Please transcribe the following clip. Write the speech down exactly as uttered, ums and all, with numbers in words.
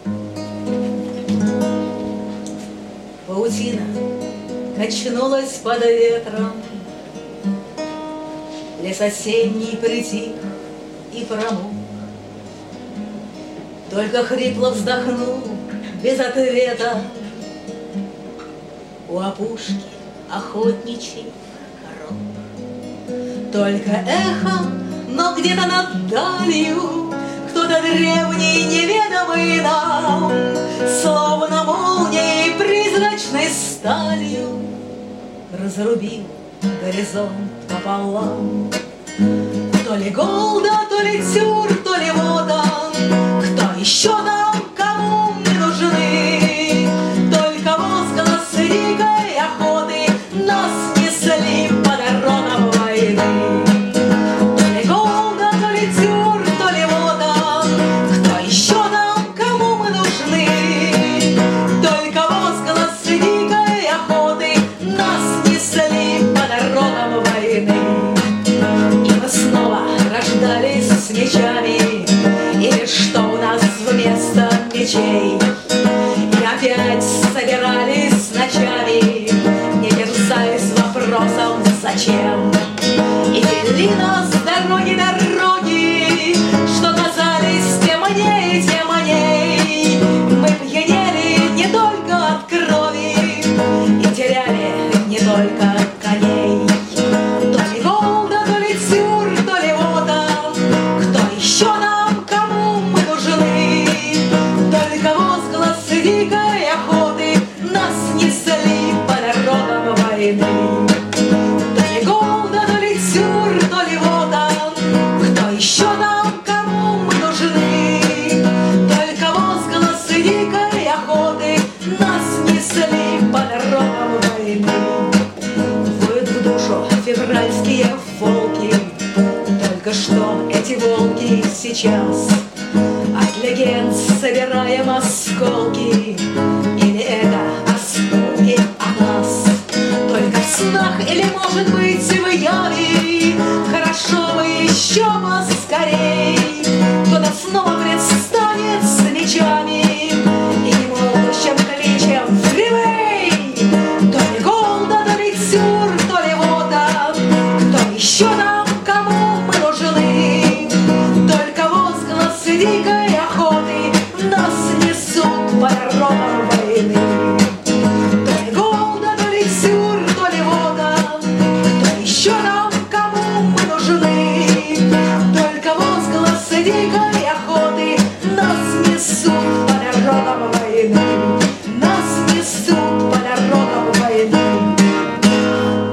Паутина качнулась под ветром, лес осенний притих и промок. Только хрипло вздохнул без ответа у опушки охотничий коров. Только эхо, но где-то над далью кто-то древний, неведомый нам, словно молнией призрачной сталью разрубил горизонт пополам. То ли Голда, то ли Тюр, то ли Вотан, кто еще там, кому мы нужны? Только возглас дикой охоты нас несли по дорогам войны. То ли Голда, то ли Тюр, то ли Вотан, кто еще там, кому мы нужны? Только возглас дикой охоты нас несли по дорогам войны. Рождались с мечами, или что у нас вместо мечей? И опять собирались ночами, не терзаясь вопросом «зачем?» И вели нас дороги, дороги, что казались темнее и темней. Мы пьянели не только от крови и теряли не только коней. То ли Голда, то ли Тюр, то ли Вотан, кто еще нам, кому мы нужны? Только возглас дикой охоты нас несли по дорогам войны. То ли Голда, то ли Тюр, то ли Вотан, кто еще нам, кому мы нужны? Только возглас дикой охоты нас несли по дорогам войны. Воют в душу февральские волки, только что эти волки сейчас от легенд собираем осколки, или это осколки о нас? Только в снах или, может быть, в яве хорошо бы еще